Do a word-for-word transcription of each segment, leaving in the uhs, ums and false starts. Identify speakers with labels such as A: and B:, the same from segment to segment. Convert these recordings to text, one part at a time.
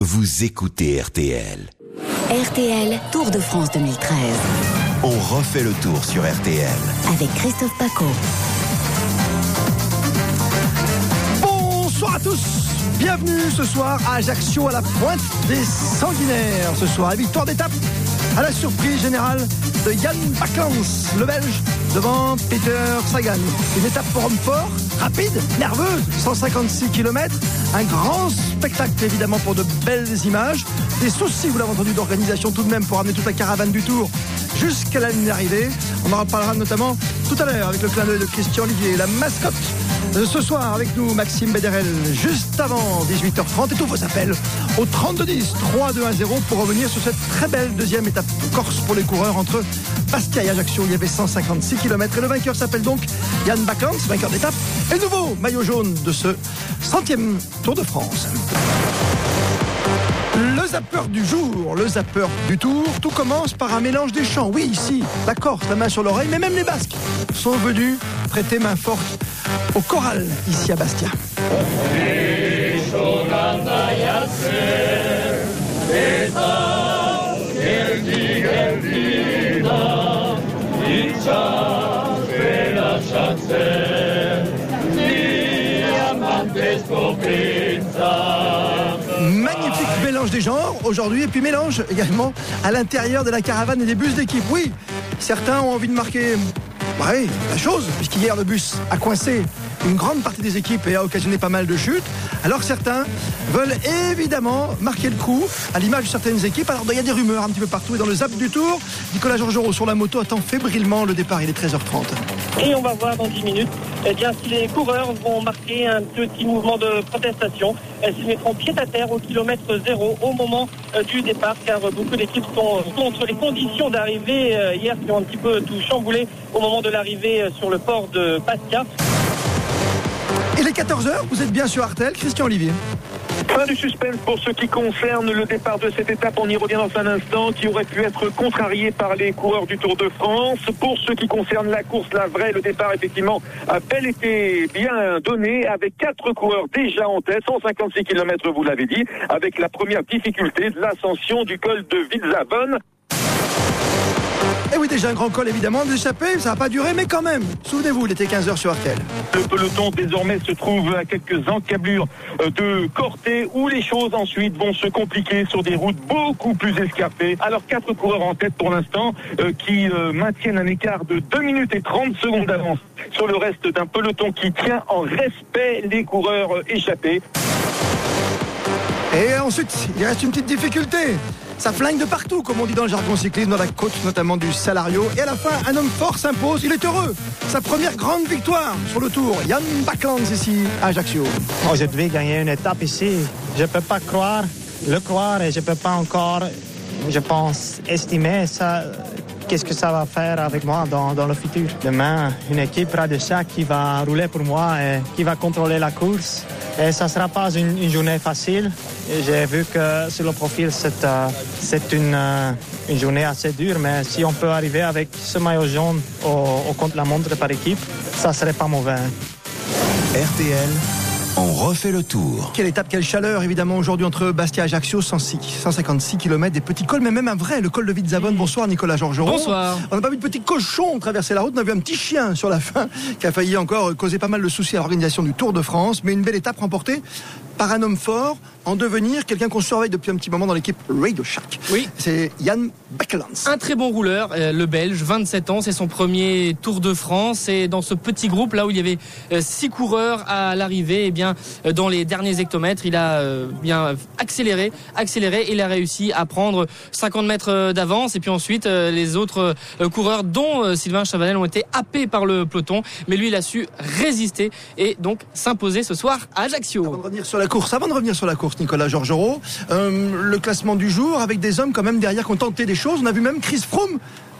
A: Vous écoutez R T L.
B: R T L Tour de France deux mille treize.
A: On refait le tour sur R T L.
B: Avec Christophe Paco.
C: Bonsoir à tous. Bienvenue ce soir à Ajaccio, à la pointe des sanguinaires. Ce soir, la victoire d'étape à la surprise générale de Jan Bakelans, le Belge, devant Peter Sagan. Une étape pour homme fort, rapide, nerveuse, cent cinquante-six kilomètres. Un grand spectacle évidemment pour de belles images. Des soucis, vous l'avez entendu, d'organisation tout de même pour amener toute la caravane du Tour jusqu'à la ligne d'arrivée. On en reparlera notamment tout à l'heure avec le clin d'œil de Christian Olivier, la mascotte. Ce soir avec nous Maxime Bederel, juste avant dix-huit heures trente, et tous vos appels au trente-deux dix, trois deux un zéro pour revenir sur cette très belle deuxième étape corse pour les coureurs entre Bastia et Ajaccio. Il y avait cent cinquante-six kilomètres et le vainqueur s'appelle donc Jan Bakelans, vainqueur d'étape et nouveau maillot jaune de ce centième Tour de France. Le zappeur du jour, le zappeur du Tour, tout commence par un mélange des chants. Oui, ici, la Corse, la main sur l'oreille, mais même les Basques sont venus prêter main forte au choral ici à Bastia. Magnifique mélange des genres aujourd'hui, et puis mélange également à l'intérieur de la caravane et des bus d'équipe. Oui, certains ont envie de marquer ouais, la chose, puisqu'hier le bus a coincé une grande partie des équipes et a occasionné pas mal de chutes. Alors certains veulent évidemment marquer le coup à l'image de certaines équipes. Alors il y a des rumeurs un petit peu partout, et dans le zap du Tour, Nicolas Georgerot sur la moto attend fébrilement le départ. Il est treize heures trente.
D: Et on va voir dans dix minutes eh bien, si les coureurs vont marquer un petit mouvement de protestation. S'ils mettront pied à terre au kilomètre zéro au moment euh, du départ, car euh, beaucoup d'équipes sont contre les conditions d'arrivée euh, hier qui ont un petit peu tout chamboulé au moment de l'arrivée euh, sur le port de Bastia.
C: Il est quatorze heures, vous êtes bien sur R T L, Christian Olivier.
E: Fin du suspense pour ce qui concerne le départ de cette étape, on y revient dans un instant, qui aurait pu être contrarié par les coureurs du Tour de France. Pour ce qui concerne la course, la vraie, le départ effectivement a bel été bien donné, avec quatre coureurs déjà en tête, cent cinquante-six kilomètres vous l'avez dit, avec la première difficulté de l'ascension du col de Witzhaven.
C: Et oui, déjà un grand col évidemment, des échappées, ça n'a pas duré, mais quand même, souvenez-vous, il était quinze heures sur R T L.
E: Le peloton désormais se trouve à quelques encablures de Corté, où les choses ensuite vont se compliquer sur des routes beaucoup plus escarpées. Alors quatre coureurs en tête pour l'instant euh, qui euh, maintiennent un écart de deux minutes et trente secondes d'avance sur le reste d'un peloton qui tient en respect les coureurs euh, échappés.
C: Et ensuite, il reste une petite difficulté. Ça flingue de partout, comme on dit dans le jargon cyclisme, dans la côte notamment du Salario. Et à la fin, un homme fort s'impose. Il est heureux. Sa première grande victoire sur le Tour. Jan Bakelans ici à Ajaccio.
F: Aujourd'hui, gagner une étape ici, je ne peux pas croire, le croire, et je ne peux pas encore, je pense, estimer ça. Qu'est-ce que ça va faire avec moi dans, dans le futur? Demain, une équipe Radecsa qui va rouler pour moi et qui va contrôler la course. Et ça ne sera pas une, une journée facile. Et j'ai vu que sur le profil, c'est, euh, c'est une, euh, une journée assez dure. Mais si on peut arriver avec ce maillot jaune au, au contre-la-montre par équipe, ça ne serait pas mauvais.
A: R T L, on refait le tour.
C: Quelle étape, quelle chaleur évidemment aujourd'hui entre Bastia et Ajaccio, cent cinquante-six kilomètres, des petits cols, mais même un vrai, le col de Witzhaven. Bonsoir Nicolas Georgerot.
G: Bonsoir.
C: On n'a pas vu de petit cochon traverser la route, on a vu un petit chien sur la fin qui a failli encore causer pas mal de soucis à l'organisation du Tour de France, mais une belle étape remportée par un homme fort en devenir, quelqu'un qu'on surveille depuis un petit moment dans l'équipe Radio Shack.
G: Oui.
C: C'est Jan Bakelans.
G: Un très bon rouleur, euh, le Belge, vingt-sept ans, c'est son premier Tour de France. Et dans ce petit groupe, là où il y avait euh, six coureurs à l'arrivée, eh bien, euh, dans les derniers hectomètres, il a euh, bien accéléré, accéléré, et il a réussi à prendre cinquante mètres d'avance. Et puis ensuite, euh, les autres euh, coureurs, dont euh, Sylvain Chavanel, ont été happés par le peloton. Mais lui, il a su résister et donc s'imposer ce soir à Ajaccio.
C: Avant de revenir sur la course, avant de revenir sur la course, Nicolas Georgerot, euh, le classement du jour avec des hommes quand même derrière qui ont tenté des choses. On a vu même Chris Froome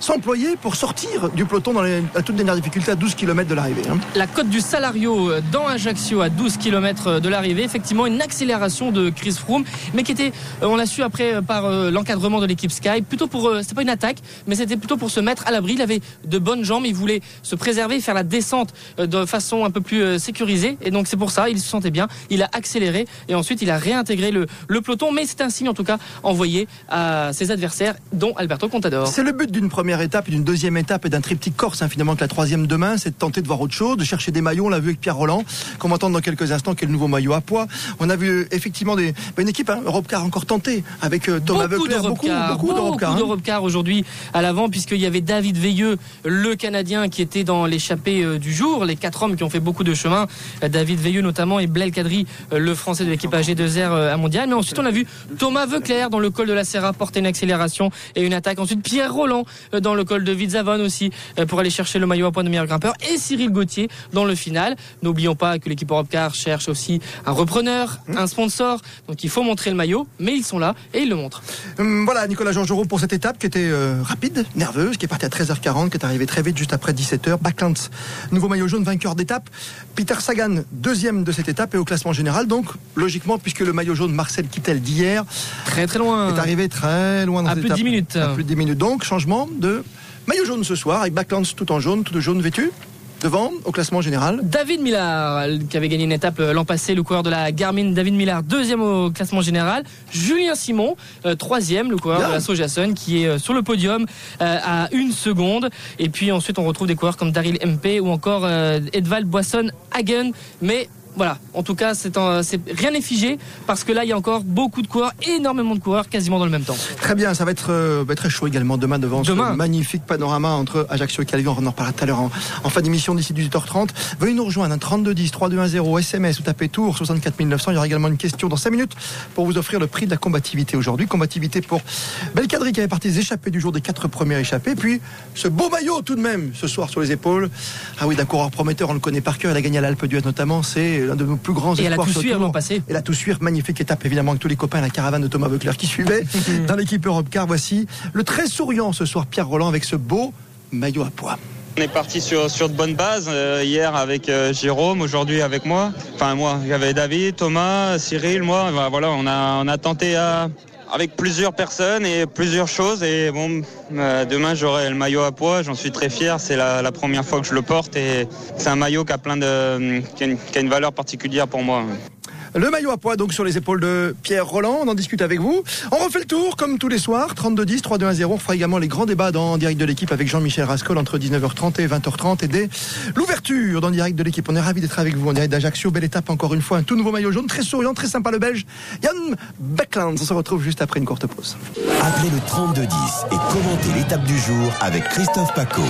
C: s'employer pour sortir du peloton dans les, la toute dernière difficulté à douze kilomètres de l'arrivée. Hein.
G: La côte du Salario dans Ajaccio à douze kilomètres de l'arrivée. Effectivement, une accélération de Chris Froome, mais qui était, on l'a su après par l'encadrement de l'équipe Sky, plutôt pour, c'était pas une attaque, mais c'était plutôt pour se mettre à l'abri. Il avait de bonnes jambes, il voulait se préserver, faire la descente de façon un peu plus sécurisée, et donc c'est pour ça, il se sentait bien, il a accéléré, et ensuite il a réintégré le, le peloton, mais c'est un signe en tout cas envoyé à ses adversaires, dont Alberto Contador.
C: C'est le but d'une première étape, d'une deuxième étape et d'un triptyque corse, hein, finalement, que la troisième demain, c'est de tenter de voir autre chose, de chercher des maillots. On l'a vu avec Pierre Rolland, qu'on va entendre dans quelques instants, qui est le nouveau maillot à poids. On a vu effectivement des, une équipe, hein, Europcar encore tentée, avec euh, Thomas Voeckler, beaucoup, beaucoup d'Europcar.
G: Beaucoup d'Europcar hein. aujourd'hui à l'avant, puisqu'il y avait David Veilleux, le Canadien, qui était dans l'échappée euh, du jour, les quatre hommes qui ont fait beaucoup de chemin, euh, David Veilleux notamment, et Blaise Kadri, euh, le Français de l'équipe A G deux R euh, à Mondial. Mais ensuite, on a vu Thomas Voeckler dans le col de la Serra porter une accélération et une attaque. Ensuite, Pierre Rolland euh, dans le col de Vidzavon aussi, euh, pour aller chercher le maillot à poids de meilleur grimpeur, et Cyril Gauthier dans le final. N'oublions pas que l'équipe Europcar cherche aussi un repreneur, un sponsor, donc il faut montrer le maillot, mais ils sont là et ils le montrent.
C: Hum, voilà Nicolas Georgerot pour cette étape qui était euh, rapide, nerveuse, qui est partie à treize heures quarante, qui est arrivée très vite juste après dix-sept heures. Backlund, nouveau maillot jaune, vainqueur d'étape. Peter Sagan, deuxième de cette étape et au classement général, donc logiquement, puisque le maillot jaune Marcel Kittel d'hier
G: très très loin
C: est arrivé très loin dans
G: à
C: cette
G: plus
C: étape.
G: de dix minutes.
C: À plus de dix minutes. Donc changement de maillot jaune ce soir avec Backlund tout en jaune, tout de jaune vêtu. Devant, au classement général,
G: David Millar, qui avait gagné une étape l'an passé, le coureur de la Garmin. David Millar, deuxième au classement général. Julien Simon, euh, troisième, le coureur Bien. de la Sojasun, qui est euh, sur le podium euh, à une seconde. Et puis ensuite, on retrouve des coureurs comme Daryl M P ou encore euh, Edvald Boasson-Hagen. Mais voilà, en tout cas, c'est, un, c'est rien n'est figé, parce que là, il y a encore beaucoup de coureurs, énormément de coureurs, quasiment dans le même temps.
C: Très bien, ça va être euh, très chaud également demain devant demain. ce magnifique panorama entre Ajaccio et Calvi. On en reparlera tout à l'heure en, en fin d'émission d'ici dix-huit heures trente. Veuillez nous rejoindre, hein, trente-deux dix, trente-deux dix, S M S ou tapez Tour soixante-quatre mille neuf cents. Il y aura également une question dans cinq minutes pour vous offrir le prix de la combativité aujourd'hui. Combativité pour Blaise Kadri qui avait parti des échappées du jour des quatre premières échappées. Puis ce beau maillot tout de même ce soir sur les épaules. Ah oui, d'un coureur prometteur, on le connaît par cœur. Il a gagné à l'Alpe d'Huez notamment. C'est l'un de nos plus grands
G: et elle a tout suivi l'an passé.
C: Et la tout suivre, magnifique étape évidemment avec tous les copains, la caravane de Thomas Voeckler qui suivait dans l'équipe Europcar. Voici le très souriant ce soir Pierre Rolland avec ce beau maillot à poids.
H: On est parti sur, sur de bonnes bases, euh, hier avec euh, Jérôme, aujourd'hui avec moi. Enfin moi, j'avais David, Thomas, Cyril, moi. Voilà, on a, on a tenté à... avec plusieurs personnes et plusieurs choses, et bon, euh, demain j'aurai le maillot à poids, j'en suis très fier, c'est la, la première fois que je le porte et c'est un maillot qui a plein de, qui a une, qui a une valeur particulière pour moi.
C: Le maillot à poids donc sur les épaules de Pierre Rolland, on en discute avec vous. On refait le tour comme tous les soirs, trente-deux dix, trente-deux dix. On fera également les grands débats dans direct de l'équipe avec Jean-Michel Rascol entre dix-neuf heures trente et vingt heures trente, et dès l'ouverture dans direct de l'équipe. On est ravis d'être avec vous en direct d'Ajaccio. Belle étape encore une fois, un tout nouveau maillot jaune, très souriant, très sympa le Belge Jan Backlund. On se retrouve juste après une courte pause.
A: Appelez le trente-deux dix et commentez l'étape du jour avec Christophe Paco.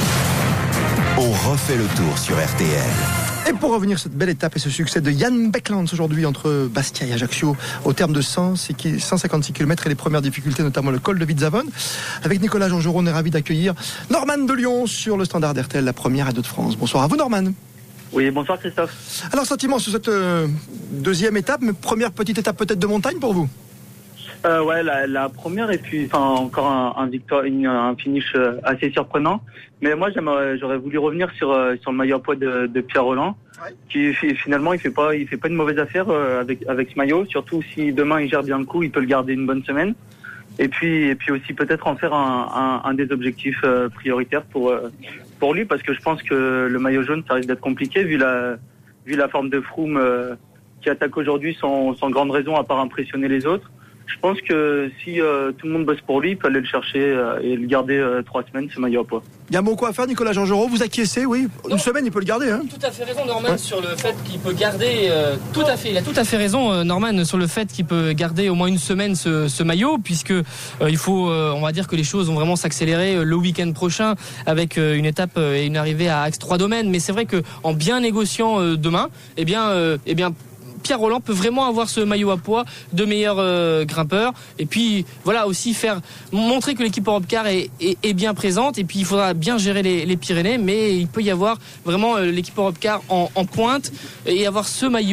A: On refait le tour sur R T L.
C: Et pour revenir sur cette belle étape et ce succès de Jan Backlund aujourd'hui entre Bastia et Ajaccio au terme de cent cinquante-six kilomètres et les premières difficultés, notamment le col de Vidzavon. Avec Nicolas Georgerot, on est ravi d'accueillir Norman de Lyon sur le standard R T L, la première à deux de France. Bonsoir à vous Norman.
I: Oui, bonsoir Christophe.
C: Alors sentiment sur cette euh, deuxième étape, mais première petite étape peut-être de montagne pour vous?
I: Euh, ouais, la, la première et puis enfin encore un, un victoire, une, un finish assez surprenant. Mais moi, j'aimerais, j'aurais voulu revenir sur sur le maillot à poids de, de Pierre Rolland, ouais. qui finalement il fait pas il fait pas une mauvaise affaire avec avec ce maillot. Surtout si demain il gère bien le coup, il peut le garder une bonne semaine. Et puis et puis aussi peut-être en faire un, un, un des objectifs euh, prioritaires pour euh, pour lui, parce que je pense que le maillot jaune ça risque d'être compliqué vu la vu la forme de Froome euh, qui attaque aujourd'hui sans sans grande raison à part impressionner les autres. Je pense que si euh, tout le monde bosse pour lui, il peut aller le chercher euh, et le garder euh, trois semaines, ce maillot à poids.
C: Il y a un bon coup à faire, Nicolas Georgerot. Vous acquiescez, oui. Une non, semaine, il peut le garder. Hein.
G: Tout à fait raison, Norman, ouais. sur le fait qu'il peut garder. Euh, tout à fait, il a tout à fait raison, euh, Norman, sur le fait qu'il peut garder au moins une semaine ce, ce maillot, puisque euh, il faut, euh, on va dire que les choses vont vraiment s'accélérer euh, le week-end prochain avec euh, une étape euh, et une arrivée à Axe trois Domaines. Mais c'est vrai que en bien négociant euh, demain, eh bien, euh, eh bien. Pierre Rolland peut vraiment avoir ce maillot à poids de meilleur euh, grimpeur, et puis voilà aussi faire montrer que l'équipe Europcar est, est, est bien présente, et puis il faudra bien gérer les, les Pyrénées, mais il peut y avoir vraiment euh, l'équipe Europcar en, en pointe et avoir ce maillot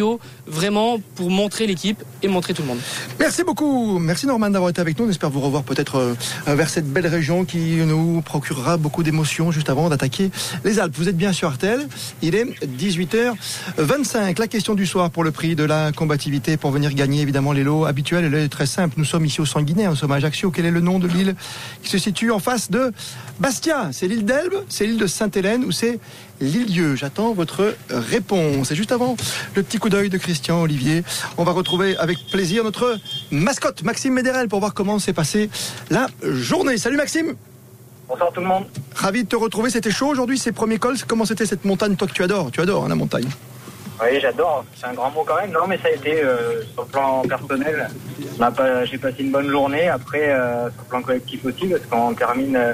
G: vraiment pour montrer l'équipe et montrer tout le monde.
C: Merci beaucoup. Merci Norman d'avoir été avec nous. On espère vous revoir peut-être euh, vers cette belle région qui nous procurera beaucoup d'émotions juste avant d'attaquer les Alpes. Vous êtes bien sur R T L. Il est dix-huit heures vingt-cinq. La question du soir pour le prix de la combativité pour venir gagner évidemment les lots habituels. Elle est très simple. Nous sommes ici au Sanguinaire. Nous sommes à Ajaccio. Quel est le nom de l'île qui se situe en face de Bastia? C'est l'île d'Elbe, c'est l'île de Sainte-Hélène ou c'est l'île Dieu? J'attends votre réponse. Et juste avant le petit coup d'œil de Christian Olivier, on va retrouver avec plaisir notre mascotte Maxime Médérel pour voir comment s'est passée la journée. Salut Maxime.
I: Bonsoir tout le monde.
C: Ravi de te retrouver. C'était chaud aujourd'hui, ces premiers cols. Comment c'était cette montagne, toi que tu adores? Tu adores hein, la montagne.
I: Oui, j'adore. C'est un grand mot quand même. Non, mais ça a été euh, sur le plan personnel. On a pas, j'ai passé une bonne journée. Après, euh, sur le plan collectif aussi, parce qu'on termine euh,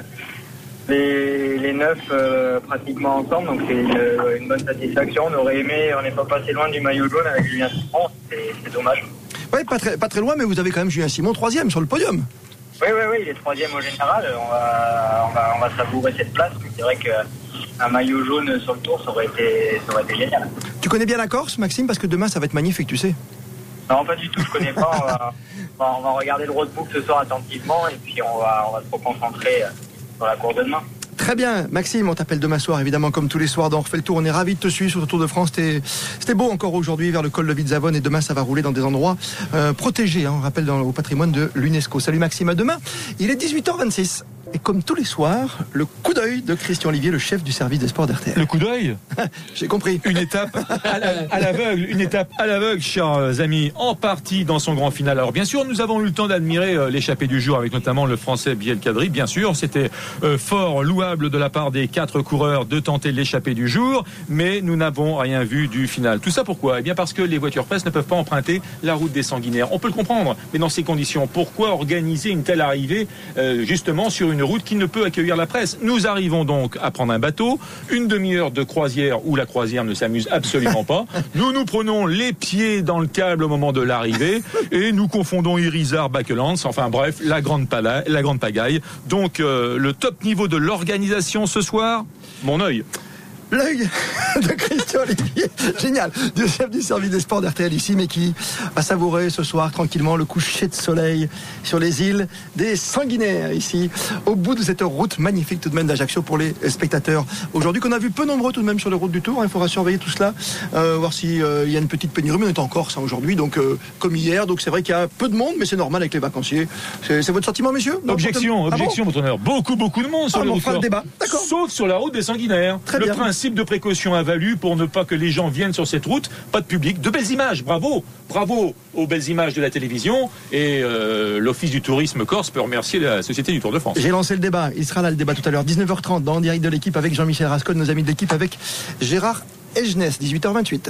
I: les, les neuf euh, pratiquement ensemble. Donc c'est une, une bonne satisfaction. On aurait aimé, on n'est pas passé loin du maillot jaune avec Julien Simon. C'est, c'est dommage.
C: Oui, pas très, pas très loin, mais vous avez quand même Julien Simon troisième sur le podium.
I: Oui, oui, oui, il est troisième au général. On va, on va, on va savourer cette place. Mais c'est vrai qu'un maillot jaune sur le tour, ça aurait été, ça aurait été génial.
C: Tu connais bien la Corse, Maxime, parce que demain, ça va être magnifique, tu sais.
I: Non, pas du tout, je connais pas. On va, on va, on va regarder le roadbook ce soir attentivement et puis on va, on va se reconcentrer sur la course de demain.
C: Très bien, Maxime, on t'appelle demain soir, évidemment, comme tous les soirs dans On refait le tour. On est ravis de te suivre sur le Tour de France. C'était, c'était beau encore aujourd'hui vers le col de Vitzavone et demain, ça va rouler dans des endroits euh, protégés, hein, on rappelle, dans, au patrimoine de l'UNESCO. Salut Maxime, à demain. Il est dix-huit heures vingt-six. Et comme tous les soirs, le coup d'œil de Christian Olivier, le chef du service des sports d'R T L.
J: Le coup d'œil
C: J'ai compris.
J: Une étape à, la, à l'aveugle, une étape à l'aveugle, chers amis, en partie dans son grand final. Alors bien sûr, nous avons eu le temps d'admirer euh, l'échappée du jour avec notamment le Français Biel Kadri. Bien sûr, c'était euh, fort louable de la part des quatre coureurs de tenter l'échappée du jour, mais nous n'avons rien vu du final. Tout ça pourquoi? Eh bien parce que les voitures presse ne peuvent pas emprunter la route des Sanguinaires. On peut le comprendre, mais dans ces conditions, pourquoi organiser une telle arrivée euh, justement sur une route qui ne peut accueillir la presse? Nous arrivons donc à prendre un bateau, une demi-heure de croisière où la croisière ne s'amuse absolument pas. Nous nous prenons les pieds dans le câble au moment de l'arrivée et nous confondons Irizar, Bakelands, enfin bref, la grande, pala- la grande pagaille. Donc euh, le top niveau de l'organisation ce soir, mon œil.
C: L'œil de Christian Olivier, génial, du chef du service des sports d'R T L ici, mais qui va savourer ce soir tranquillement le coucher de soleil sur les îles des Sanguinaires, ici, au bout de cette route magnifique tout de même d'Ajaccio pour les spectateurs. Aujourd'hui, qu'on a vu peu nombreux tout de même sur les routes du Tour, il faudra surveiller tout cela, euh, voir s'il euh, y a une petite pénurie, mais on est en Corse hein, aujourd'hui, donc euh, comme hier, donc c'est vrai qu'il y a peu de monde, mais c'est normal avec les vacanciers. C'est, c'est votre sentiment, messieurs? Non,
J: Objection,
C: ah
J: objection,
C: bon
J: votre honneur. Beaucoup, beaucoup de monde sur
C: ah,
J: les
C: bon,
J: routes.
C: On fera le débat, d'accord.
J: Sauf sur la route des Sanguinaires.
C: Très
J: le
C: bien.
J: principe de précaution a valu pour ne pas que les gens viennent sur cette route, pas de public, de belles images, bravo, bravo aux belles images de la télévision et euh, l'Office du tourisme corse peut remercier la Société du Tour de France.
C: J'ai lancé le débat, il sera là le débat tout à l'heure, dix-neuf heures trente dans En direct de l'équipe avec Jean-Michel Rascol, nos amis de l'équipe avec Gérard Egenès, dix-huit heures vingt-huit.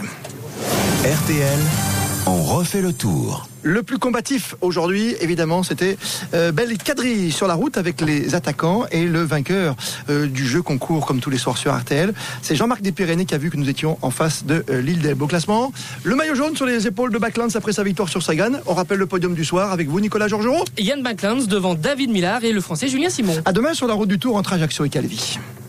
A: R T L, on refait le tour.
C: Le plus combatif aujourd'hui, évidemment, c'était euh, Biel Kadri sur la route avec les attaquants et le vainqueur euh, du jeu concours comme tous les soirs sur R T L. C'est Jean-Marc Despyrénées qui a vu que nous étions en face de euh, l'île d'Elbe. Au classement, le maillot jaune sur les épaules de Bakelands après sa victoire sur Sagan. On rappelle le podium du soir avec vous, Nicolas Georgerot.
G: Yann Bakelands devant David Millard et le Français Julien Simon.
C: À demain sur la route du Tour entre Ajaccio et Calvi.